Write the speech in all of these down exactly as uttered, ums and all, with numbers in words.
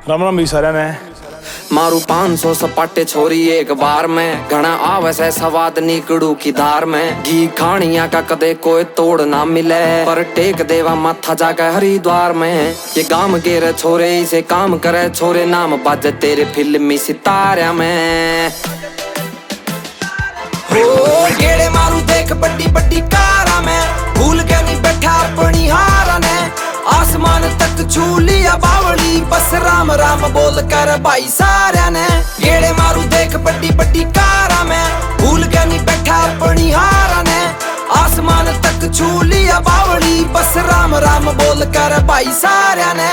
राम राम भी सारे ने मारू पाँच सौ सपाटे छोरी एक बार में, घना आवे से सवाद निकड़ू की धार में। घी खानिया का कदे कोई तोड़ ना मिले, पर टेक देवा माथा जाके हरिद्वार में। ये गाम गेरे छोरे इसे काम करे छोरे, नाम बाजे तेरे फिल्मी सितारा में। हो गेड़े मारू देख बड्डी बड्डी कारा में, भूल के नहीं बैठा अपनी हारा ने। आसमान तक छू लिया बावली, बस राम राम बोल कर भाई सारा ने। गेड़े मारू देख बड्डी बड्डी कारा में, भूल के नहीं बैठा अपनी हारा ने। आसमान तक छू लिया बावली, बस राम राम बोल कर भाई सारा ने।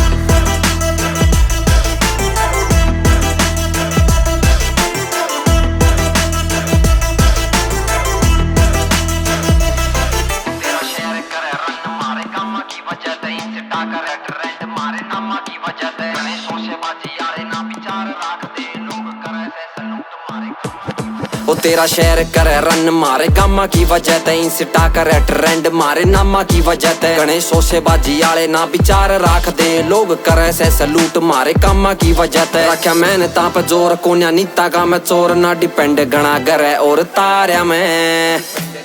ओ तेरा शहर करे रन मारे गामा की वजह ते, इंस्टा करे ट्रेंड मारे नामा की वजह ते। गणेश शोशे बाजी आले ना विचार राख दे, लोग करे से सलूट मारे कामा की वजह ते। रखा मैंने ता पे जोर कोन्या नीता का मैं चोर ना डिपेंड गणा करे और तारा में।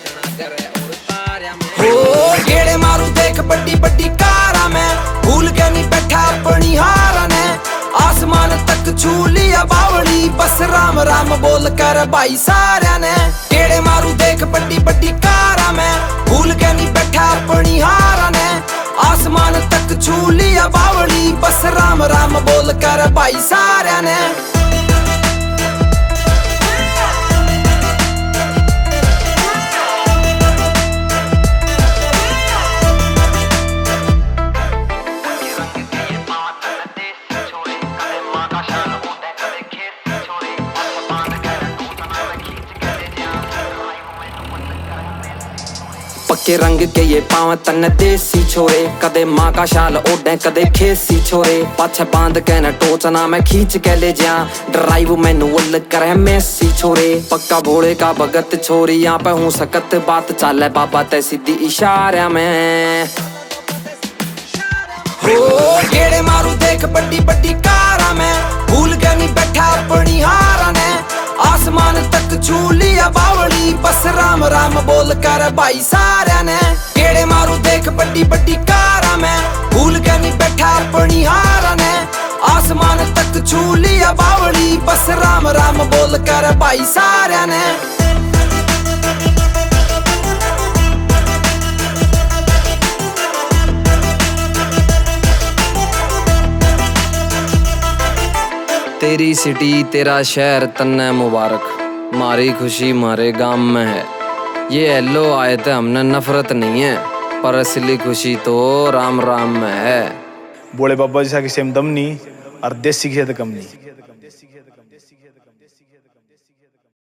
हो गेड़े मारू देख बड्डी बड्डी कारा में, भूल के नहीं बैठा अपनी हारा ने। आसमान तक छू लिया बावली, बस राम राम बोल कर भाई सारा ने। गेड़े मारू देख बड्डी बड्डी कारा में, भूल के नहीं बैठा अपनी हारा ने। आसमान तक छू लिया बावली, बस राम राम बोल कर भाई सारा ने। पक्के रंग के ये पाँव तन देसी छोरे, कदे माँ का शाल ओढ़े कदे खेसी छोरे। पाछे बांध के न टोचना मैं खींच के ले जा, ड्राइव मैनुअल करे मेसी छोरे। पक्का भोले का भगत छोरी यहाँ पे हूँ सकत, बात चाले बाबा ते सीधी इशारा में। हो गेड़े मारू देख बड्डी बड्डी कारा में, भूल के नहीं बैठा अपनी हारा ने। आसमान तक छू लिया बावली, बस राम राम बोल कर भाई सारा ने। गेड़े मारू देख बड्डी बड्डी कारा में, भूल के नहीं बैठा अपनी हारा ने। आसमान तक छू लिया बावली, बस राम राम बोल कर भाई सारा ने। तेरी सिटी तेरा शहर तन्ने मुबारक, मारी खुशी मारे गाम में है। ये हेलो आए थे हमने नफरत नहीं है, पर असली खुशी तो राम राम में है। बोले बाबा जैसा किसी में दम नहीं और देसी की कम नहीं।